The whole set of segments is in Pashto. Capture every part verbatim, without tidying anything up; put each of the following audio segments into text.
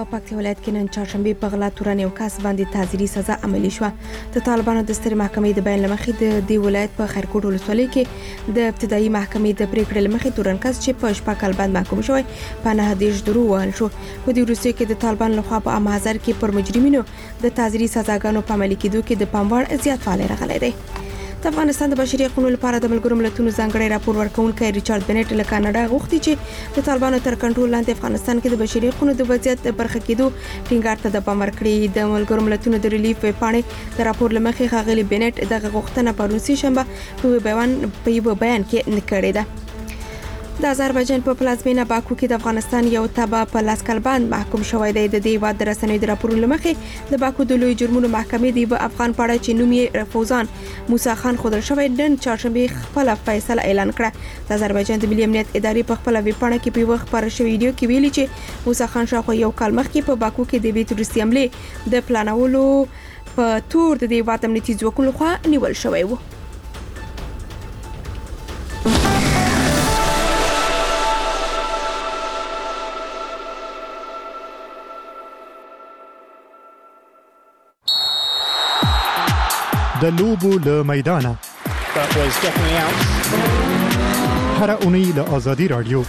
پکتیا ولایت کې نن چهارشنبه په غلا تورن یو کس باندې تعزیري سزا عملي شوه. د طالبانو د سترې محکمې د بیان لمخې د دې ولایت په خیرکوټ ولسوالۍ کې د ابتدایي محکمې د پریکړې لمخې تورن کس چې په شپږ کال باندې محکوم شوی په نه دیش درو وهل شو. په دې وروستیو کې د طالبان لخوا په عام حاضر کې پر مجرمینو د تعزیري سزاګانو په عملي کېدو کې د پام وړ زیاتوالی راغلی دی. د افغانستان د بشري حقوقو لپاره د ملګرو ملتونو ځانګړی راپور ورکونکي ریچارډ بنټ له کاناډا غوښتي چې د طالبانو تر کنټرول لاندې افغانستان کې د بشري حقوقو د وضعیت برخه کېدو ټینګار ته د پام ورکړي. د ملګرو ملتونو د ریلیف پاڼې د راپور لمخې ښاغلي بنټ دغه غوښتنه پرون سه شنبه په بیان په یو بیان کې نکړې ده. د آذربایجان په پلازمینه باکو کې د افغانستان یو تبع په لاس کال باندې محکوم شوی دی. د دې واد رسنۍ د راپورونو لمخې د باکو د لوی جرمونو محکمې د افغان پاړه چې نوم یې فوزان موسی خان خودل شوی نن چهارشنبه خپل فیصله اعلان کړه. د آذربایجان د ملي امنیت ادارې په خپل ویبپاڼه کې په وخت پر شوی ویډیو کې ویلي چې موسی خان شاوخوا یو کال مخکې په باکو کې د بیت روسي حمله د پلانولو په تور د دې واد امنیتي ځواکونو لخوا نیول شوی و. د لوبو له میدانه هر اونۍ له آزادي رادیو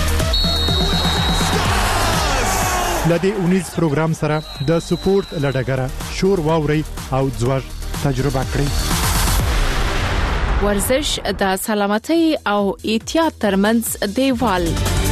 لدې اونیز پروګرام سره د سپورت لډګره شور واوري او ځوږ تجربه کړئ. ورزش د سلامتۍ او احتیاط ترمنځ دیوال.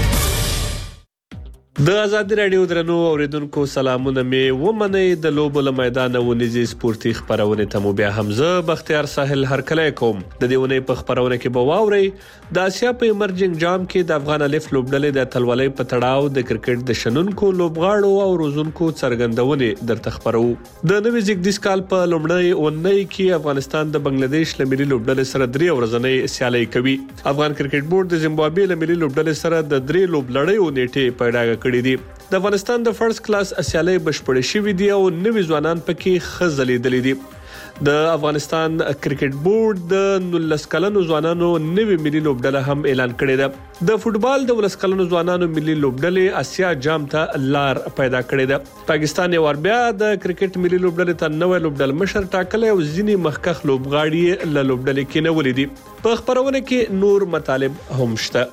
د آزادي رادیو درنو اوریدونکو سلامونه می ومنئ. د لوبو له میدان ونیزي سپورتي خبرونه ته مو بیا حمزه بختیار ساحل هرکلی کوم. د دې ونې په خبرونه کې به واوري د اسیا په ایمرجنګ جام کې د افغان الف لوبډلې د اتلولۍ په تړاو د کرکټ د شنونکو لوبغاړو او روزونکو څرګندونې درته خبرو. د نوي زیږدیز کال په لومړۍ اونۍ کې افغانستان د بنگلاديش له ملي لوبډلې سره درې ورځنۍ سیالي کوي. افغان کرکټ بورډ د زیمبابوې له ملي لوبډلې سره د درې لوبلړیو نیټه پیدا کړې دي. د افغانستان د فرست کلاس سیالي بشپړې شوې دي او نوي ځوانان پکې خزلېدلې دي. د افغانستان کرکټ بورډ د نولس کلنو ځوانانو نوي ملي لوبډله هم اعلان کړې ده. د فوتبال د ولس کلنو ځوانانو ملي لوبډلې اسیا جام ته لار پیدا کړې ده. پاکستان یو ور بیا د کرکټ ملي لوبډلې ته نوې لوبډل مشر ټاکلې او ځینی مخکخ لوبغاړي له لوبډلې کې نولې دي. په خبرونه کې نور مطالب هم شته.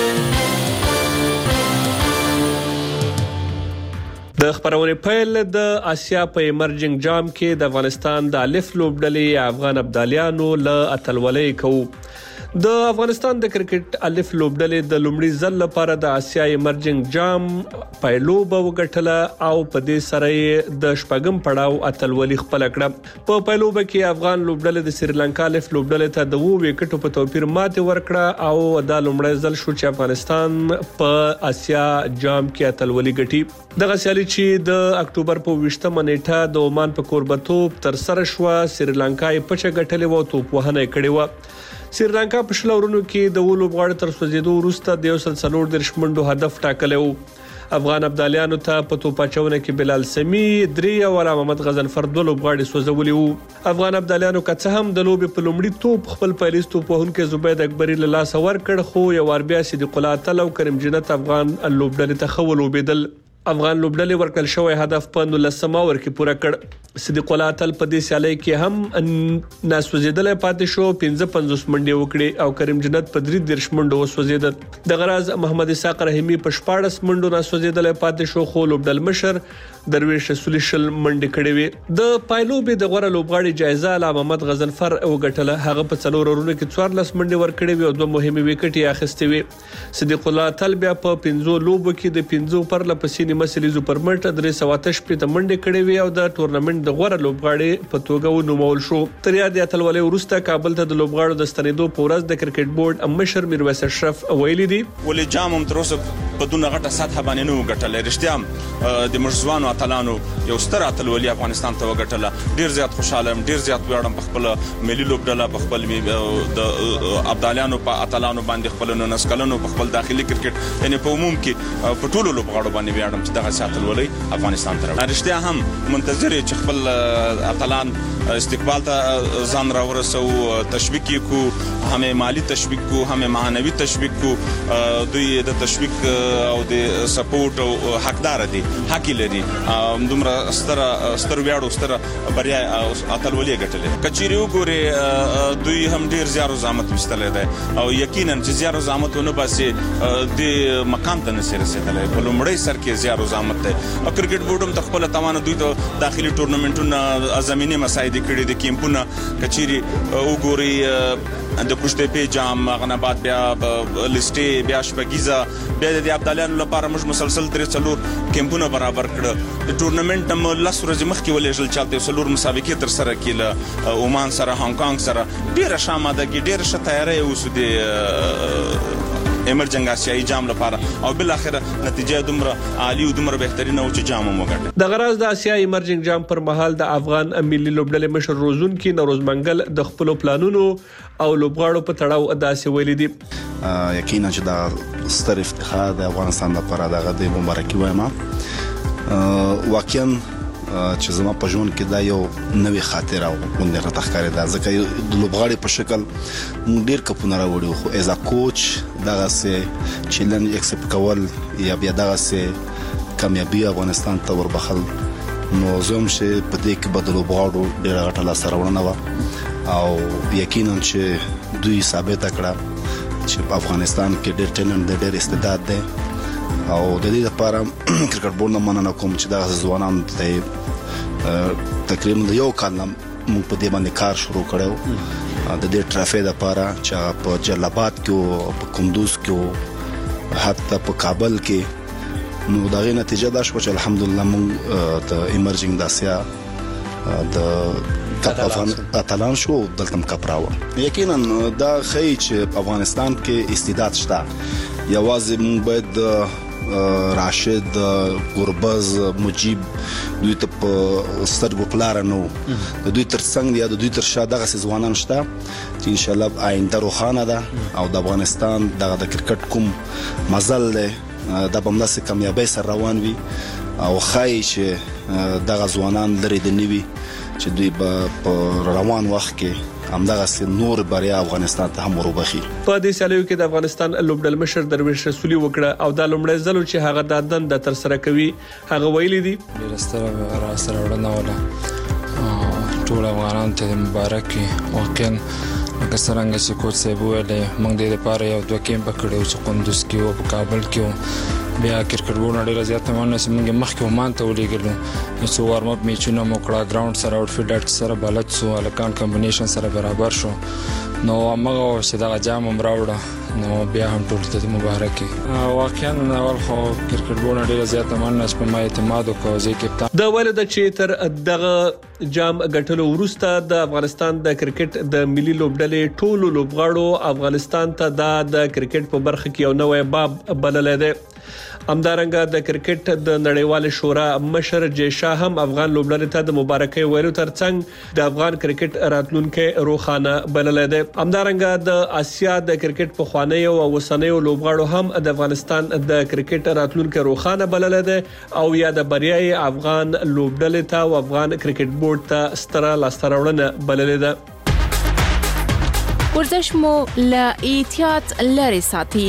د خبرونه پیل د اسیا په ایمرجنګ جام کې د افغانستان د الف لوبډلې افغان ابدالیانو له اتلولۍ کوي. د افغانستان د کرکټ الف لوبډلې د لومړي ځل لپاره د اسیا ایمرجنګ جام پایلوبه وګټله او په دې سره د شپږم پړاو اتلولي خپل کړه. په پایلوبه کې افغان لوبډلې د سریلانکا الف لوبډلې ته د وو وکټو په توپیر ماته ورکړه او د لومړي ځل شو چې افغانستان په اسیا جام کې اتلولي ګټي. دغه سیالي چې د اکتوبر په ویشتمه نیټه د عمان په کوربتوب تر سره شو. سریلانکا یې پچه ګټلې و توپ وهنه کړې و. سریلانکا په شلورونو کې د ولو بغاړه تر سوځیدو وروسته د یو سل څلور د شمنډو هدف ټاکلی و. افغان ابدالیانو ته په توپاچونه کې بلال سمی درې او محمد غزنفر دوه لوبغاړي سوځولي وو. افغان ابدالیانو که څه هم د لوبې په لومړي توپ خپل پیلیز توپ وهونکي زبید اکبري له لاسه ورکړ خو یو ور بیا صدیق الله تعالی او کریم جنت افغان لوبډلې ته خو لوبېدل. افغان لوبډلې ورکل شوی هدف په نولسمه اور کې پوره کړ. صدیق الله تعالی په دې سیالي کې هم ناسوځیدل پاتې شو. پنځه پنځوس منډې وکړي او کریم جنت په درې دیرش منډو وسوځیدل. د غراز محمد اسحاق رحیمی په شپاړس منډو ناسوځیدل پاتې شو خو لوبډل مشر درویش رسول شل منډې کړې وي. د پایلوبې د غوړه لوبغاړي جایزه له محمد غزنفر وګټله. هغه په څلور اورونو کې څوارلس منډې ورکړې وي او دوه مهمه وکټې اخیستې وي. صدیق الله تعالی بیا په پنځو لوبو کې د پنځو پر لپسې مسلې سپرمنټ درې سو آتش په منډه کړې وي او د ټورنمنت د غوړه لوبغاړي په توګه ونومول شو. تر یاد اتلولۍ وروسته کابل ته د لوبغاړو د ستنېدو په ورځ د کرکټ بورډ مشر میرویس اشرف ویلي دي ولې جام هم تر اوسه په دونه غټه سطح باندې نه وګټل. رښتیا د مرزوانو اتلانو یو ستر اتلولي افغانستان ته وګټله. ډیر زیات خوشاله ام ډیر زیات ویاړم په خپل ملي لوبډله په خپل د ابدالیانو په اتلانو باندې خپل نونس کلنو په خپل داخلي کرکټ یعنی په عموم کې په ټولو لوبغاړو باندې ویاړم چې دغه اتلولۍ افغانستان ته راوړي. رښتیا هم منتظر چې خپل اتلان استقبال ته ځان راورسو تشویق کو هم مالی تشویق کو هم معنوي تشویق کو دوی د تشویق او د سپورټ او حقدار دي حق لري دومره ستره ستر ویاړو ستره بریا اتلولي ګټلې کچيري وګوري دوی هم ډیر زیارو زحمت وستلې ده او یقینا چې زیارو زحمت ونه باسي د مقام ته نشي رسیدلې په لومړی سر کې زیارو زحمت ده او کرکټ بورډ هم تخپل توانه دوی ته داخلي ټورنمنټونه زميني مساعده کړي دي کیمپونه کچيري وګوري د کوشته په جام غنبات بیا لسټي بیا شپګیزه بیا د عبدالانو لپاره موږ مسلسل درې څلور کیمپونه برابر کړ د ټورنمنت هم لاس ورځې مخکې ولېږل چالتې څلور مسابقې تر سره کړل عمان سره هانګ کانګ سره ډیره شاماده کې ډیره ښه تیاری اوسو د ایمرجنګ آسیایي جام لپاره او بل اخر نتیجه دومره عالی او دومره بهترینه او چې جام مو وګټه د غراز د آسیایي ایمرجنګ جام پر مهال د افغان ملي لوبډلې مشر روزون کې نوروز منګل د خپل پلانونو او لوبغاړو په تړاو داسې ویلي دي یقینا چې دا ستر افتخار د افغانستان لپاره دغه د مبارکي وایم واقعا چې زما په ژوند کې دا یو نوې خاطره او غونډه راته ښکاري دا ځکه د لوبغاړي په شکل ډیر کپونه راوړي خو ایز ا کوچ دغه سه چیلنج ایکسپټ کول یا بیا دغه سه کامیابی افغانستان ته وربخل نو زوم چې په دې کې بدلو لوبغاړو ډیر غټه لاسره وړنه و او یقینا چې دوی ثابت کړه چې په افغانستان کې ډیر ټیلنټ دی ډیر استعداد دی او د دې لپاره کرکټ بورډ نه مننه کوم چې دا ځوانان ته تقریبا د یو کال موږ په دې باندې کار شروع کړو د دې ټرافي لپاره چې په جلال کې او په کندوز کې حتی په کابل کې نو دا غي نتیجه دا شو چې الحمدلله موږ د ایمرجنګ داسیا د افغان اتلان شو دلته کپراو یقینا دا خی چې په افغانستان کې استعداد شته یوازې موږ باید راشد ګوربز مجيب دوی ته په سترګو پلار نو د دوی ترڅنګ یا د دوی تر شا دغه ځوانان شته چې ان شاء الله آینده روښانه ده او د افغانستان دغه د کرکټ کوم مزل له د بملاسه کامیابی سره روان وي او خای چې دغه ځوانان لري د نیوي چې دوی په روان وخت کې همدغه سي نور بریا افغانستان ته هم وربخي په دې سالیو کې د افغانستان لوبډل مشر درویش رسولي وکړه او د لومړی ځل چې هغه د دند تر سره کوي هغه ویلي دي ډیرستره را سره وړاندې ولا ټول افغانان ته مبارک واقعا لکه څنګه چې کوچ صاحب ویلي موږ د لپاره یو دوه کیمپ کړو چې کندوز کې او په کابل کې بیا کرکټ بورډ ډیر زیات مانه چې موږ مخکې ومان ته ولېګلو چې وارم اپ میچونه مو کړه ګراوند سره او فیډ سره بلد سو الکان کمبینیشن سره برابر شو نو موږ چې دا جام هم راوړه نو بیا هم ټول ته مبارکي واقعا اول خو کرکټ بورډ ډیر زیات مانه چې په ما اعتماد وکړ چې کپټان د ولید چې تر دغه جام غټلو وروسته د افغانستان د کرکټ د ملي لوبډلې ټولو لوبغاړو افغانستان ته د کرکټ په برخه کې یو نوې باب بللې ده همدارنګه د کرکټ د نړیوال شورا مشر جی شاه هم افغان لوبډلې ته د مبارکۍ ویلو ترڅنګ د افغان کرکټ راتلونکو روخانه بللې ده همدارنګه د آسیا د کرکټ په خوانی او وسنۍ لوبغاړو هم د افغانستان د کرکټ راتلونکو روخانه بللې ده او یا د بریای افغان لوبډلې ته او افغان کرکټ بورډ ته ستره لاستراوړنه بللې ده ورزش مو لا احتیاط لري ساتي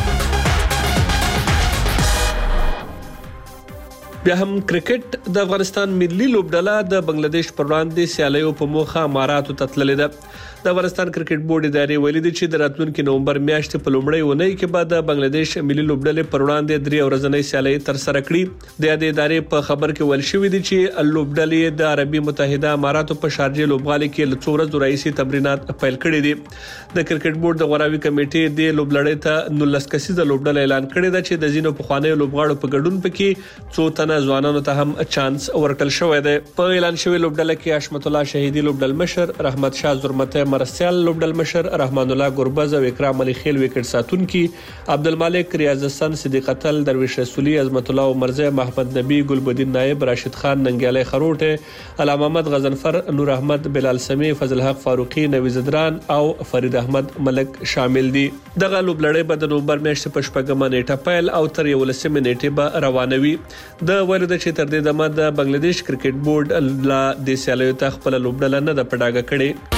بیا هم کرکټ د افغانستان ملي لوبډله د بنگلاديش پر وړاندې سیالیو په موخه اماراتو ته تللې ده د افغانستان کرکټ بورډ ادارې ویلي دي چې د راتلونکي نومبر میاشتې په لومړۍ ونې کې بعد د بنگلاديش ملي لوبډلې پر وړاندې درې ورځې سیالي تر سره کړې د دې ادارې په خبر کې ویل شوی دی چې لوبډلې د عربي متحده اماراتو په شارجه لوبغالي کې له څو ورځې راځي تمرینات پیل کړي دي د کرکټ بورډ د غوراوي کمیټې د لوبلړۍ ته نولس کسیزه لوبډله اعلان کړې ده چې د زینو په خوانی لوبغاړو په ګډون پکې څو تنه ځوانانو ته هم چانس ورکړل شوی دی په اعلان شوی لوبډله کې حشمت الله شهیدی لوبډل مشر رحمت شاه زرمته مرسیال لوبډل مشر رحمان الله ګوربز او اکرام علي خیل وکټ ساتونکي عبدالمالک ریاض حسن صدیق قتل درویش رسولي عظمت الله مرزه محمد نبی ګلبدین نائب راشد خان ننګیالی خروټه علامه محمد غزنفر نور احمد بلال سمی فضل حق فاروقي نوی زدران او فرید احمد ملک شامل دي دغه لوبلړۍ به د نومبر میاشتې په شپږمه نیټه پیل او تر یولسمې نیټې به روانوي د ویلي ده چې تر دې دمه د بنگلاديش کرکټ بورډ لا د سیالیو ته خپل لوبډله نه د پډاګه کړي.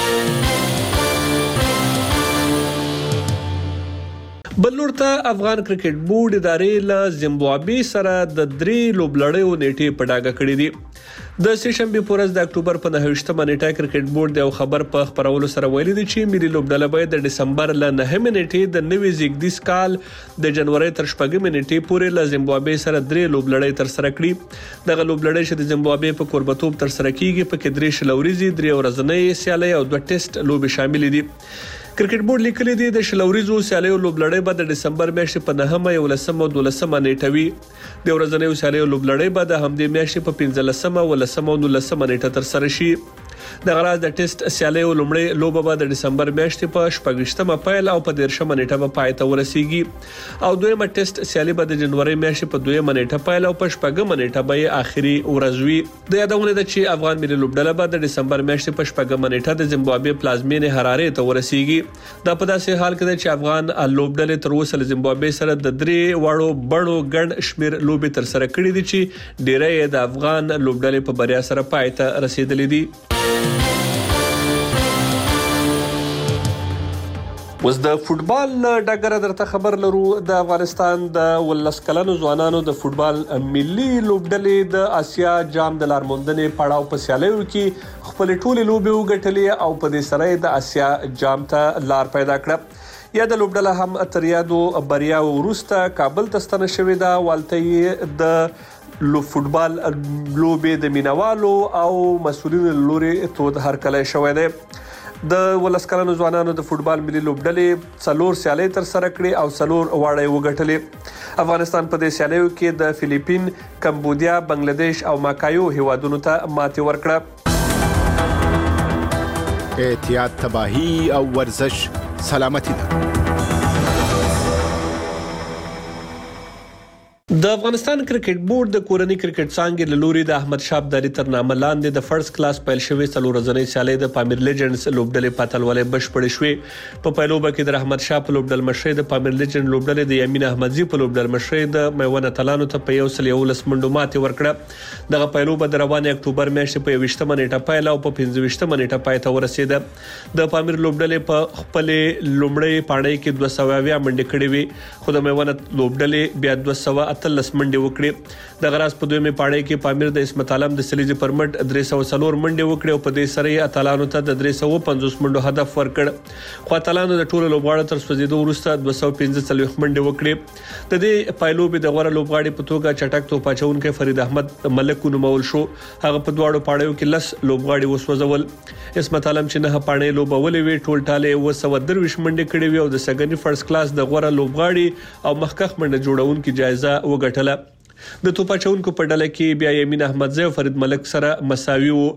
بلور ته افغان کرکټ بورډ ادارې له زیمبابوې سره د درې لوبلړیو نیټې په ډاګه کړې دي. د سه شنبه په ورځ د اکتوبر په نهمه نیټه کرکټ بورډ یو خبر په خبرولو سره ویلي دی چې ملي لوبډله به د دسمبر له نهمه نیټې د نوي زیږدیز کال د جنوري تر شپږمې نیټې پورې له زیمبابوې سره درې لوبلړۍ تر سره کړي. دغه لوبلړۍ چې د زیمبابوې په کوربتوب تر سره کیږي په کې درې شلوريزي درې ورځنۍ سیالۍ او دوه ټیسټ لوبې شامل دي. کرکټ بورډ لیکلي دی د شلوريزو سیالیو لوبلړۍ به د دسمبر میاشتې په نهمه یو لسمه او دولسمه نیټه وي. د ورځنیو سیالیو لوبلړۍ به د همدې میاشتې په پنځلسمه ولسمه او نولسمه نیټه تر سره شي. د غراز د ټیسټ سیالیو لومړی لوبه به د دسمبر میاشتې په شپږشتمه پیل او په دیرشمه نیټه به پای ته ورسیږي او دویمه ټیسټ سیالي به د جنوري میاشتې په دویمه نیټه پیل او په شپږمه نیټه به آخري ورځ وي. د یادونه ده چې افغان ملي لوبډله به د دسمبر میاشتې په شپږمه نیټه د زیمبابوې پلازمینې حرارې ته ورسیږي. دا په داسې حال کې ده چې افغان لوبډلې تر اوسه له زیمبابوې سره د درې وړو بڼو ګڼ شمیر لوبې تر سره کړې دي چې ډیری د افغان لوبډلې په بریا سره پای ته رسیدلې دي. اوس د فوتبال ډګر درته خبر لرو. د افغانستان د ولس کلنو ځوانانو د فوتبال ملي لوبډلې د آسیا جام د لارموندنې پړاو په سیالیو کې خپل ټولې لوبې وګټلې او په دې سره د آسیا جام ته لار پیدا کړه. یا د لوبډله هم تر یادو بریا وروسته کابل ته ستنه شوې ده. والته د لو فوتبال لوبې د مینوالو او مسؤلینو لوري تود هرکلی شوی دی. د ولس کلنو ځوانانو د فوتبال ملي لوبډلې څلور سیالۍ تر سره کړې او څلور واړې وګټلې. افغانستان په دې سیالیو کې د فلیپین، کمبودیا، بنگلاديش او ماکایو هیوادونو ته ماتې ورکړه. احتیاط تباہی او ورزش سلامتی ده. د افغانستان کرکټ بورډ د کورنۍ کرکټ څانګې له لوري د احمد شاه ابدالي تر نامه لاندې د فرست کلاس پیل شوې څلور ورځنۍ سیالۍ د پامیر لیجنډز لوبډلې په اتلولۍ بشپړې شوې. په پیلوبه کې د احمد شاه په لوبډل مشرۍ د پامیر لیجنډ لوبډلې د یمین احمدزي په لوبډل مشرۍ د میوند اتلانو ته په یو سل یو لس منډو ماتې ورکړه. دغه پیلوبه د روانې اکتوبر میاشتې په یوشتمه نیټه پیل او په پنځويشتمه نیټه پای ته ورسېده. د پامیر لوبډلې په خپل لومړی پاڼۍ کې دوه سوه اویا منډې کړې وي خو د میوند لوبډلې بیا دوه سوه اتلس منډې وکړې. د غراس په دویمه پاڼۍ کې پامیر د اسمت عالم د سلیزي پرمټ درې سوه څلور منډې وکړې او په دې سره یې اتلانو ته د درې سوه پنځوس منډو هدف ورکړ. خو اتلانو د ټولو لوبغاړو تر سوځیدو وروسته دوه سوه پنځه څلوېښت منډې وکړې. د دې پایلوبې د غوړه لوبغاړي په توګه چټک توپ اچونکي فرید احمد ملک ونومول شو. هغه په دواړو پاڼیو کې لس لوبغاړي وسوځول. اسمت عالم چې نه پاڼې لوبولې وي ټول ټاله یو سوه درویشت منډې کړې وي او د سګنی فرست کلاس د غوړه لوبغاړي او مخکخ منډه جوړونکو جایزه وګټله. د توپا چونکو په ډله کې بیا یمین احمدزی او فرید ملک سره مساوي وو.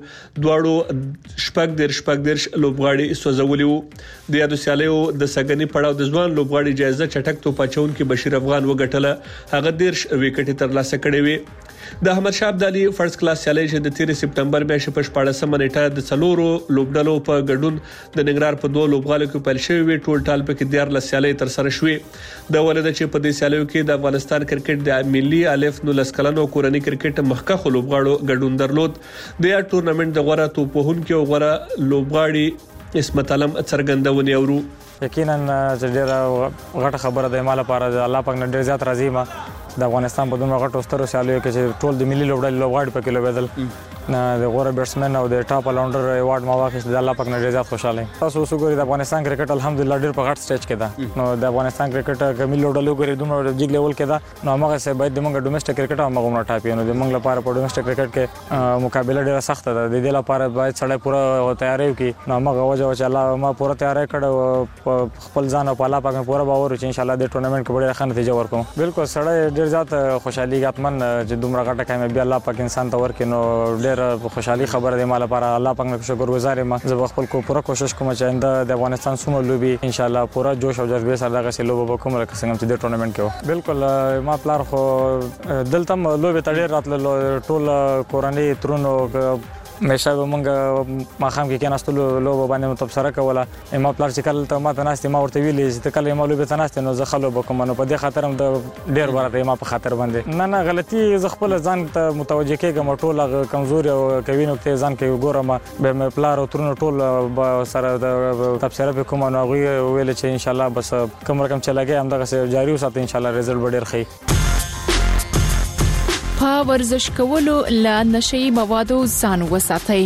دواړو شپږ در شپږ در لوبغاړي سوځولي وو. د یادو سیالیو د سګنی پړاو د ځوان لوبغاړي جایزه چټک توپا چونکو بشیر افغان وګټله. هغه ډیر وکټي ترلاسه کړې وي. د احمد شاه ابدالي فرست کلاس سیالي چې د تیر سپټمبر میاشتې په شپاړسمه نیټه د څلورو لوبډلو په ګډون د ننګرهار په دوه لوبغالو کې پیل شوې وي. ټول ټال په کې دیارلس سیالۍ تر سره شوې. د ولده چې په دې سیالیو کې د افغانستان کرکټ د ملي الف نولس کلنو کورنۍ کرکټ مخکخ لوبغاړو ګډون درلود. د یا ټورنمنت د غوړه توپوهونکو او غوړه لوبغاړي اسمت علم څرګندونې اورو. یقینا چې ډیره غټه خبره ده مال لپاره د الله پاک نه ډیر زیات راضي ما د افغانستان په دومره غټو سترو سیالیو کې چې ټول د ملي لوبډلې لوبغاړي پکې لوبېدل. د غوره بیټسمن او د ټاپ الاونډر ایوارډ ما واخیست. د الله پاک نه ډیر زیات خوشاله یم. تاسو اوس وګورئ د افغانستان کرکټ الحمدلله ډیر په غټ سټیج کې ده. نو د افغانستان کرکټ کمل لوبډلې وګورئ دومره جګ لیول کې ده. نو هغه څه باید د موږ ډومېسټک کرکټ او موږ ټاپي نو د موږ لپاره په ډومېسټک کرکټ کې مقابله ډیره سخته ده. د دې لپاره باید سړی پوره تیاری وکړي. نو هغه وجه چې الله ما پوره تیاری کړ خپل ځان او په الله پاک پوره باور چې ان شاء الله د ټورنمنت کې ډیره ښه نتیجه ورکوم. بالکل سړی ډیر زیات خوشحالي غاتمن چې دومره غټه کامیابی الله پاک انسان ته ورکړي. نو ډیر خوشحالي خبره ده مال لپاره. الله پاک نه شکر گزار یم. زه خپل کو پوره کوشش کوم چې آینده د افغانستان سومه لوبي ان شاء الله پوره جوش او جذبه سره دغه سه لوب وکوم لکه څنګه چې د ټورنمنت کې و. بالکل ما پلار خو دلته لوبي تړي راتل ټول کورنۍ ترونو مېشه به مونږ ماښام کې کېناستلو لوبه باندې مو تبصره کوله ما پلار چې کله ته ما ته ناستې ما ورته ویلې چې ته کله ما لوبې ته ناستې نو زه ښه لوبه کوم نو په دې خاطر هم د ډېر ورته ما په خاطر باندې نه نه غلطي زه خپله ځان ته متوجه کېږم ټول هغه کمزوري او قوي نقطې ځان کې ګورم بیا مې پلار او ترونه ټول به سره د تبصره پې کوم نو هغوی ویل چې انشاءالله بس کوم رقم چې لګی همدغسې جاري وساتئ انشاءالله رزلټ به ډېر ښه په ورزش کولو له نشهیي موادو ځان وساتئ.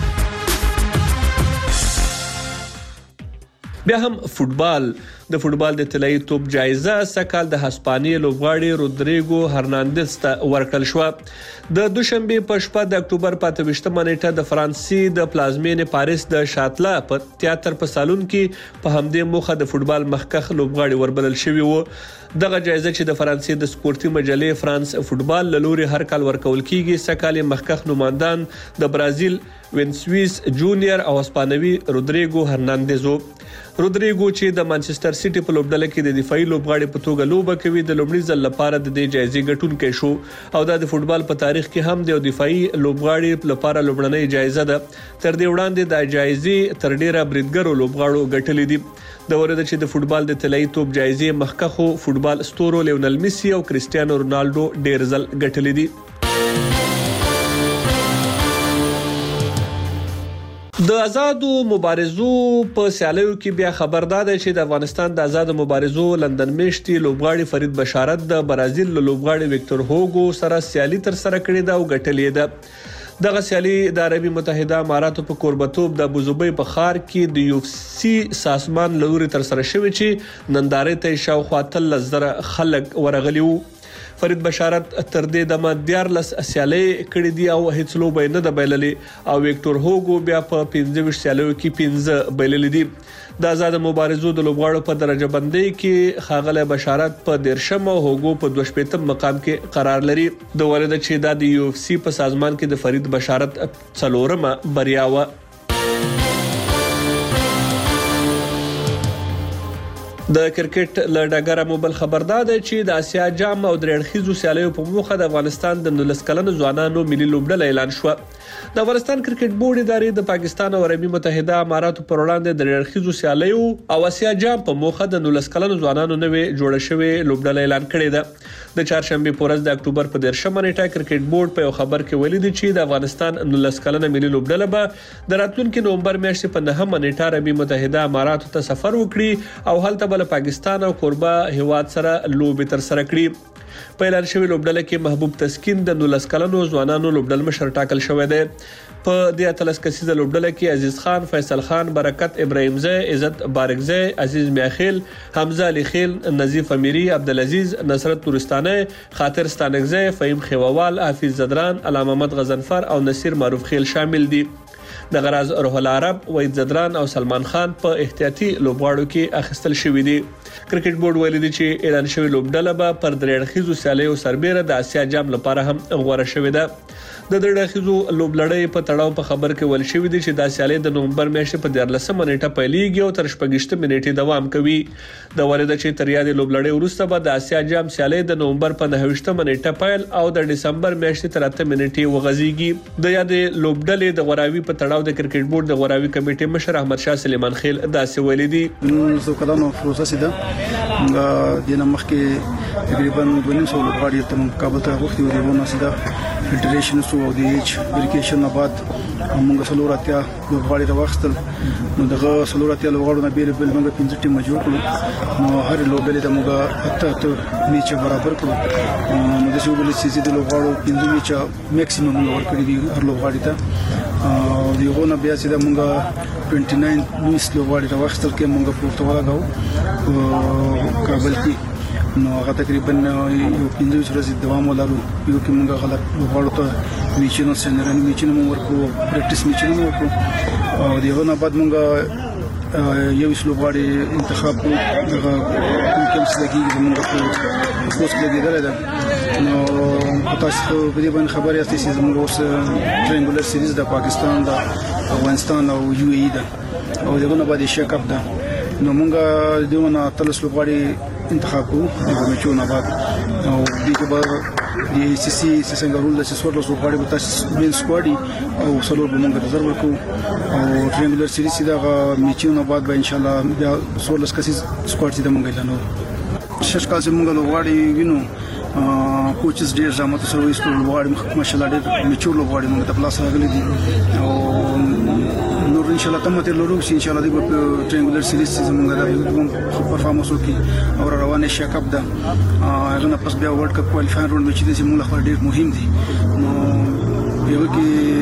بیا هم فوتبال د فوتبال د طلایي توپ جایزه سکهال د هسپانیې لوبغاړي رودریګو هرناندز ته ورکړل شو. د دوشنبه په شپه د اکتوبر په اته ویشتمه نیټه د فرانسې د پلازمینې پاریس د شاتلا په تیاتر په سالون کې په همدې موخه د فوتبال مخکخ لوبغاړي وربلل شوی وو. دغه جایزه چې د فرانسې د سپورتي مجلې فرانس فوتبال له لوري هر کال ورکول کیږي سکهال مخکخ نوماندان د برازیل وینسویس جونیور او هسپانوي رودریګو هرناندز وو. رودریګو چې د مانچستر سیټي په لوبډله کې د دفاعي لوبغاړي په توګه لوبه کوي د لومړي ځل لپاره د دې جایزې ګټونکی شو او دا د فوتبال په تاریخ کې هم د دفاعي لوبغاړي لپاره لومړنۍ جایزه ده. تر دې وړاندې د جایزې تر ډیره بریدګرو لوبغاړو ګټلې دي. د ورته چې د فوتبال د طلایي توپ جایزې مخکخو فوتبال ستورو لیونل میسي او کریسټیانو رونالډو ډیر ځل ګټلې دي. د آزادو مبارزو په سیالیو کې بیا خبردار دی چې د افغانستان د آزادو مبارزو لندن میشتي لوبغاړي فرید بشارت د برازیل لوبغاړي وکټور هوګو سره سیالي تر سره کړې ده او ګټلې ده. دغه سیالي د عربي متحده اماراتو په کوربتوب د ابوظبي په ښار کې د یو اف سی سازمان لوري تر سره شوی چې نندارې ته شاوخوا اتلس زره خلک ورغلي وو. فرید بشارت تر دې دمه دیارلس سیالي کړې دي او هیڅ لوبه نه ده بایللې او وکټور هوګو بیا په پنځه ویشت سیالیو کې پنځه بایللې دي. د آزاد مبارزو د لوبغاړو په درجه بندۍ کې ښاغلی بشارت په دیرشم او هوګو په دوه شپیتم مقام کې قرار لري. د ورته چې د یو اف سی په سازمان کې د فرید بشارت څلورمه بریا و. د کرکټ له ډګره موبایل خبردار دی چې د اسیا جام او درېړخیزو سیالیو په موخه د افغانستان د نولس کلنو ځوانانو ملي لوبډله اعلان شو. د افغانستان کرکټ بورډ ادارې د پاکستان او عربي متحده اماراتو پر وړاندې د درېړخیزو سیالیو او اسیا جام په موخه د نولس کلنو ځوانانو نوې جوړه شوې لوبډله اعلان کړې ده. د چهارشنبه په ورځ د اکتوبر په دیرشمه نیټه کرکټ بورډ په یو خبر کې ویلي دی چې د افغانستان نولس کلنه ملي لوبډله به د راتلونکي نومبر میاشتې په نهمه نیټه عربي متحده اماراتو ته سفر وکړي او هلته بل پاکستان او کوربه هیواد سره لوبې تر سره کړي. په اعلان شوی لوبډله کې محبوب تسکین د نولس کلنو ځوانانو لوبډل مشر ټاکل شوی دی. په دې اتلس کسیزه لوبډله کې عزیز خان، فیصل خان، برکت ابراهیمزی، عزت بارکزی، عزیز میاخیل، حمزه علی خیل، نظیف امیری، عبدالعزیز، نصرت تورستانه، خاطر ستانکزی، فهیم خیووال، حافظ زدران، علامه محمد غزنفر او نصیر معروف خیل شامل دي. د غراز روح العرب، وحید زدران او سلمان خان په احتیاطي لوبغاړو کې اخیستل شوی دي. کرکټ بورډ ویلي دی چې اعلان شوی لوبډله به پر درېړخیزو سیالیو سربېره د اسیا جام لپاره هم غوړه شوې ده. د درېړخیزو لوبلړۍ په تړاو په خبر کې ول شوی دی چې د سیالي د نومبر میاشتې په دیارلسمه نیټه پیلېږي او تر شپږشتمه نیټې دوام کوي. د ورته چې تر یادې لوبلړۍ وروسته به د اسیا جام سیالي د نومبر په نهه نیټه پیل او د دسمبر میاشتې تر اتمه نیټې وغځيږي. د یادې لوبډلې د غوراوي په تړاو د کرکټ بورډ د غوراوي کمیټې مشر احمد شاه سلیمان خیل داسې ویلي دي. نو کلانو پروسس ده د نمخکې تقریبا دوه نیم سو لوبغاړي ته مقابله ته وختي ورونه سیده فدریشن سو او د ایچ ویریفیکیشن بعد موږ سلوراتیا لوبغاړي راوښتل. نو دغه سلوراتیا لوبغاړو نه بیل بیل موږ پنځه ټیم جوړ کړو. نو هر لوبډلې د موږ اته اته میچ برابر کړو. نو د څو بل سیزي د لوبغاړو پنځه میچ میکسیمم موږ ورکړي دي هر لوبغاړي ته. او دیغه نه بیا چې د موږ ټوئنټي ناین لویس لوبغاړي راوښتل کې موږ پورتګال غو کابل کې. نو هغه تقریبا یو پنځه ورځې دوام ولرو. یو کې موږ غلط لوبغاړو ته میچونو سنرن میچونو موږ ورکو پریکټیس میچونو ورکو. او دیغه نه بعد موږ یو لوبغاړي انتخاب کړو. دغه کوم څه لګي موږ په پوسټ کې درلود. نو تاسو په دې باندې خبرې یاستئ چې زموږ اوس ټرینګولر سیریز د پاکستان د افغانستان او یو ای ده او دغه نه باندې شیک اپ ده. نو موږ دغه تلس لوبغاړي انتخاب کوو د میچونو بعد او دغه د سی سی څنګه رول د سوړ لسو غاړي به تاسو مین سکواډي او څلور به موږ ریزرو کو او ټرینګولر سیریز دا میچونو بعد به ان شاء الله بیا څلور لس کسي سکواډ چې د موږ لانو شش کال چې موږ لوغاړي وینو کوچز ډیر زموږ سره وي سکول لوغاړي ماشاءالله ډیر میچور لوغاړي موږ ته پلاس راغلي دي او نور ان شاء الله تم ته لورو ان شاء الله د ټرینګولر سیریز چې موږ د پرفارمنس وکي او روانه شکاپ ده هغه نه پس بیا ورلد کپ کوالیفایر رول میچ دي چې موږ لپاره ډیر مهم دي نو یو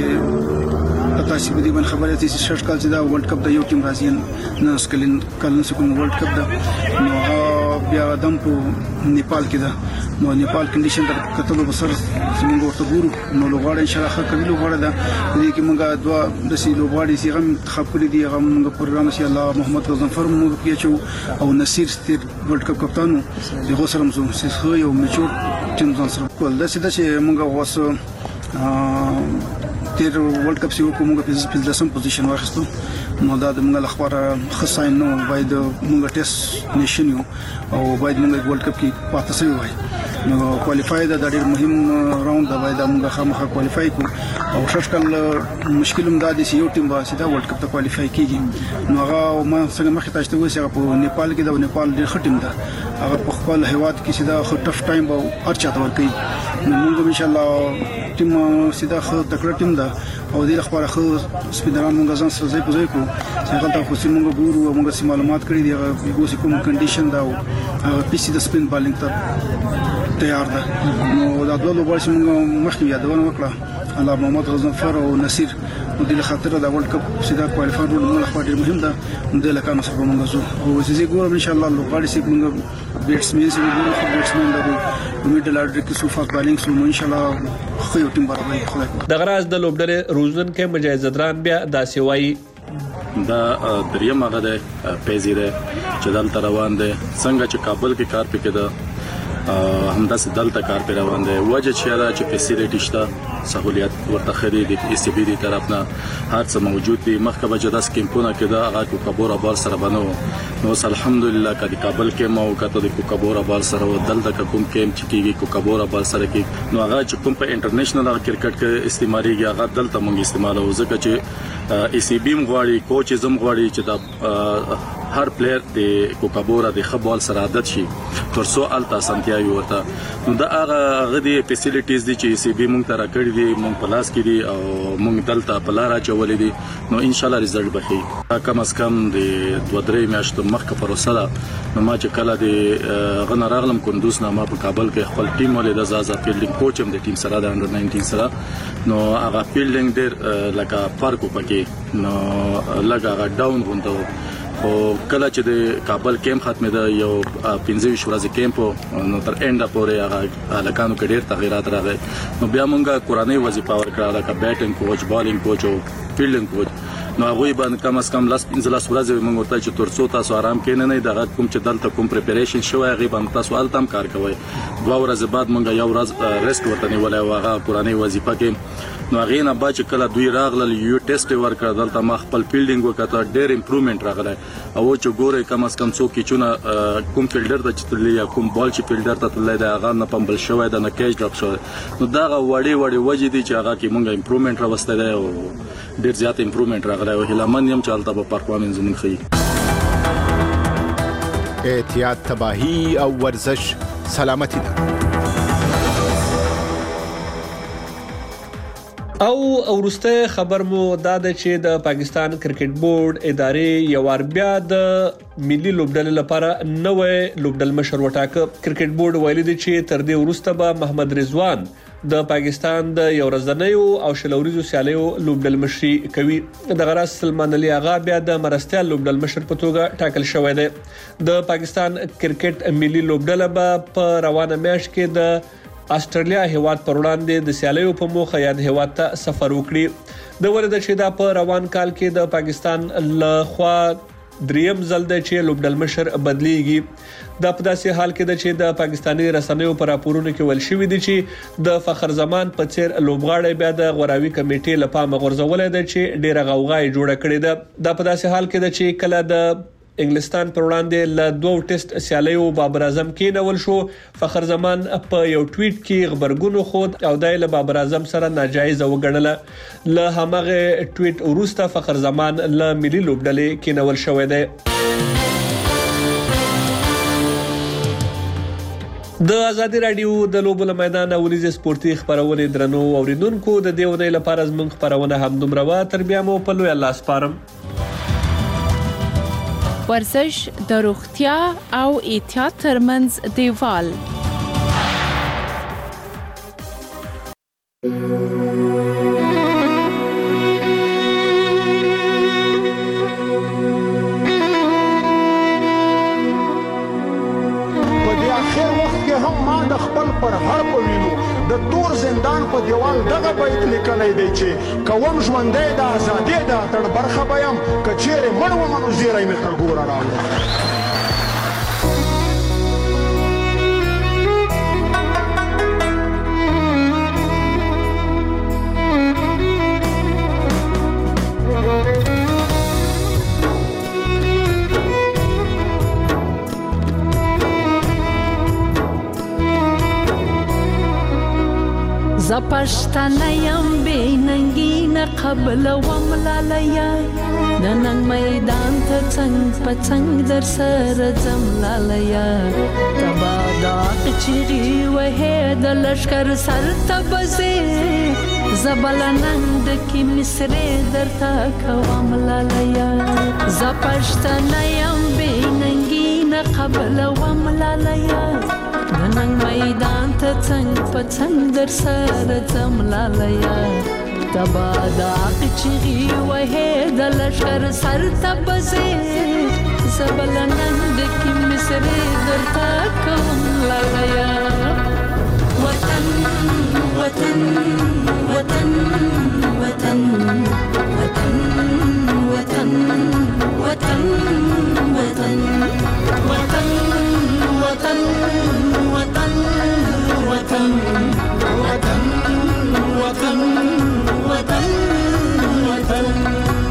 کې تاسو به دې باندې خبرې اترې چې شش کال چې دا ورلد کپ د یو ټیم راځي نه سکلین کلن سکون ورلد کپ ده نو بیا دم په نیپال کې ده نو نیپال کنډیشن در کتلو بسر زموږ ورته ګورو نو لوغاړي ان شاء الله خپل لوغاړي ده دې کې موږ دوا د سی لوغاړي سی غم خپل دي هغه موږ پروګرام سي الله محمد غزنفر موږ پیچو او نصیر ستیر ورلد کپ کپتانو دغه سره موږ سه یو میچور ټیم ځان سره کول دا چې موږ واسه تیر ورلد کپ سیو کومه په پنځلسم پوزیشن واخیستو نو دا د موږ لخبره خصاین نو باید موږ ټیسټ نشین یو او باید موږ ورلد کپ کې پاتې شوی وای نو کوالیفای دا ډېر مهم راوند دا باید موږ خامخا کوالیفای کو او شش کال مشکل هم دا دي چې یو ټیم به سیده ورلد کپ ته کوالیفای کیږي نو هغه ما څنګه مخې ته چې وایي په نیپال کې دا نیپال ډېر ښه ټیم ده هغه په خپل هیواد کې سیده ښه ټف ټایم به هر چاته ورکوي نو موږ ان شاء الله ټیم سیده ښه تکړه ټیم ده او دې لپاره ښه سپیډران موږ ځان سره ځای په ځای کو چې هغه ته خو سیمه موږ ګورو موږ سم معلومات کړی دی هغه یو کوم کنډیشن دا او پی سي د سپین بالینګ ته تیار ده نو دا ډول وبال چې موږ مخکې یادونه وکړه الله محمد غزنفر او نصیر نو د خاطر د ورلد کپ سیده کوالیفایر ول موږ خو ډیر مهم ده د لکانو سره موږ زو او چې ګورم ان شاء الله لوغاړي سي موږ بیټسمن سي ګورو بیټسمن د میډل اورډر کې سو فاست بالینګ سو ان شاء الله خو یو ټیم برابرۍ خلک د غراز د لوبډلې روزن کې مجاهد زدران بیا داسې وایي دا دریم هغه د پیزیره چې دلته روان دي څنګه چې کابل کې کار پکې ده همداسې دلته کار پر روان دي وجه چې دا چې فیسیلیټی شته سہولیت ورته خري دي ای سی بي دي طرف نه هر څه موجود دي مخکې به جدا سکیمپونه کې دا هغه کو کبور بال سره بنو نو الحمدلله کدي کابل کې مو کته د کو کبور بال سره دلته کوم کېم چې کیږي کو کبور بال سره کې نو هغه چې کوم په انټرنیشنل کرکټ کې استعماليږي هغه دلته مونږ استعمالو ځکه چې ای سی بي مغواړي کوچ زم غواړي چې دا هر پلیئر د کوکابورا د خبال سره عادت شي ترڅو الته سنتیا وي ورته نو دا هغه غدي فیسیلیټیز دي چې سی بي مونږ ترا کړی دي مونږ پلاس کړی دي او مونږ دلته پلارا چولې دي نو ان شاء الله رزلټ بخي کم از کم د دوه درې میاشتو مخکې پروسه ده نو ما چې کله د غن راغلم کندوز نه ما په کابل کې خپل ټیم ولې د زازا فیلډینګ کوچ هم د ټیم سره د انډر ناینټین سره نو هغه فیلډینګ ډېر لکه فرق وکړي نو لکه هغه ډاون غونډو او کله چې د کابل کیمپ ختمه ده یو پنځه ورځې کیمپ نو تر انډه پورې هغه لکانو کې ډېر تغیرات راغلي نو بیا مونږه قرآني وظیفه ورکړه لکه بیټینګ کوچ بالینګ کوچ او فیلډینګ کوچ نو هغه باندې کم از کم لاس پنځه لاس ورځې مونږ ورته چې ترڅو تاسو آرام کینې نه دغه کوم چې دلته کوم پریپریشن شوی هغه باندې تاسو التم کار کوئ دوه ورځې بعد مونږه یو ورځ ریسټ ورته نیولای او هغه قرآني وظیفه کې نو هغه نه بعد چې کله دوی راغلل یو ټیسټ ورکړ دلته ما خپل فیلډینګ وکړه ډېر امپروومنت راغلی او چې ګوره کم از کم څوک چې کوم فیلډر ته چتللی یا کوم بال چې فیلډر ته تللی دی هغه نه پمبل شوی د نه کیچ ډراپ شوی نو دا وړي وړي وجې دي چې هغه کې مونږه امپروومنت راوسته دی او ډېر زیات امپروومنت راغلی او هیلمن یم چې هلته به پرفارمنس زموږ ښیي احتیاط تباهي او ورزش سلامتی ده او ورسته خبر مو دا ده چې د پاکستان کرکټ بورډ ادارې یو ور بیا د ملي لوبډلې لپاره نوې لوبډل مشر وټاکه کرکټ بورډ ویلي دی چې تر دې وروسته به محمد رضوان د پاکستان د یو ورځنیو او شلوريزو سیالیو لوبډل مشري کوي د غراس سلمان علي اغا بیا د مرستيال لوبډل مشر په توګه ټاکل شوی دی د پاکستان کرکټ ملي لوبډله به په روانه میاشت کې د استرالیا هیواد پر وړاندې د سیالیو په موخه یاد هیواد ته سفر وکړي د ولید چې دا په روان کال کې د پاکستان له خوا دریم ځل د چې لوبډل مشر بدلیږي د په داسې حال کې د چې د پاکستاني رسنیو پر راپورونو کې ول شوې دي چې د فخر زمان په څیر لوبغاړي بیا د غوراوي کمیټې لپاره غورځولې ده چې ډیره غوغا جوړه کړې ده د په داسې حال کې د چې کله د انګلستان پر وړاندې له دوه ټیسټ سیالیو بابر اعظم کېنول شو. فخر زمان په یو ټویټ کې خبرګون خود او دای له بابر اعظم سره ناجایز وګڼله. له همغه ټویټ وروسته فخر زمان له ملي لوبډلې کېنول شوی دی. د ازادي رادیو د لوبو له میدان ورځې سپورتي خبرونه درنو اوریدونکو د دیونه لپاره زموږ خبرونه هم دومره وا تر بیا مو په لوی الله سپارم. ورزش د روغتیا او احتیاط ترمنځ دیوال. پر هر پوینو د تور زندان په دیوال دغه بیت لیکلی دی چې کوم ژوندۍ د ازادۍ د اتڼ برخه به یم که چیرې مړ ومه نو زیری مې تر ګوره راوړه. زپشتنه یم بی ننگین قبل وم لالیا د ننگ میدان ته څنګ په څنګ در سره ځم لالیا تبا داق چیغي وهې د لشکر سر ته بځې زبل ننګ ډکې مصرې درته کوم لالیا زپشتنه یم بی ننګین قبل وم لالیا د ننګ میدان ته څنګ په څنګ در سره ځم لالیا تبا داق چیغي وهې د لشکر سر ته بځې زبل ننګ ډکې مصرې درته کوم لالیا وطن وطن وطن وطن وطن وطن وطن وطن وطن وطن وطن وطن وطن وطن وطن وطن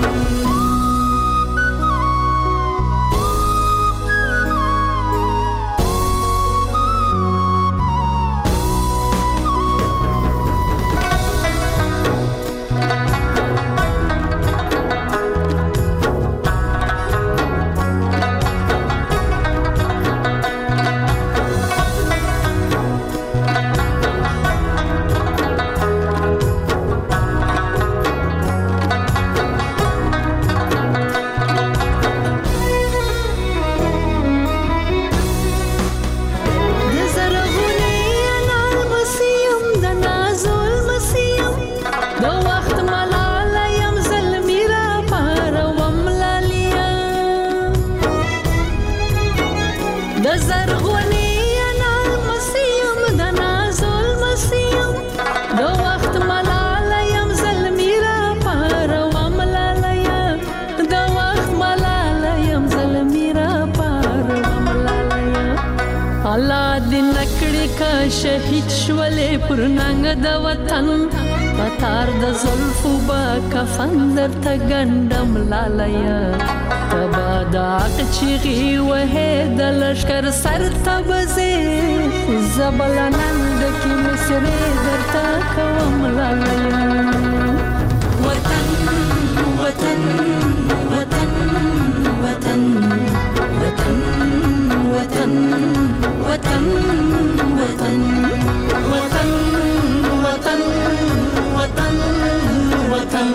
شهید شولې پر ننګ د وطن پتار د زلفو با کفن درته ګنډم لالیا تبا داق چیغي وهې د لشکر سر ته بځې زبل ننګ ډکې مصرې درته کوم لالیا وطن وطن وطن وطن وطن وطن وطن وطن وطن وطن وطن وطن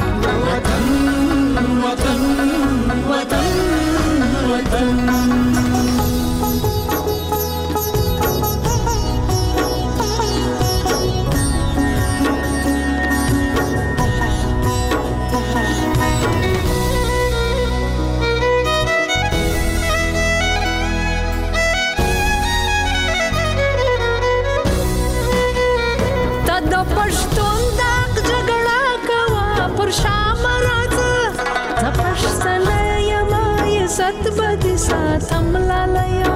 وطن وطن وطن ست بدی ساتم لالیا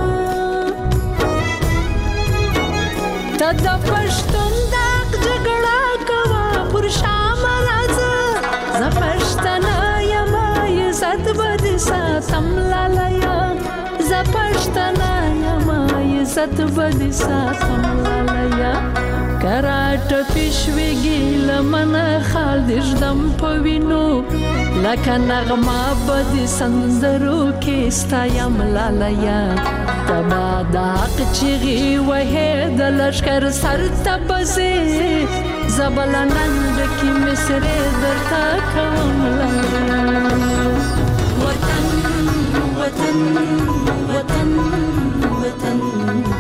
تا د پښتون داغ جګړه کوا پر شام راځه ز پښتنه یم ست بدی ساتم لالیا عزت بد ساتم لالایا کراټ پښویږي لمن خال دې ژدم پوینو لکه نغمه بد سندرو کې ستایم لالایا تبا د حق چیغي وه د لشکر سر تبسه زبلنند کی مصر درتا کوم لالایا وطن وطن وطن وطن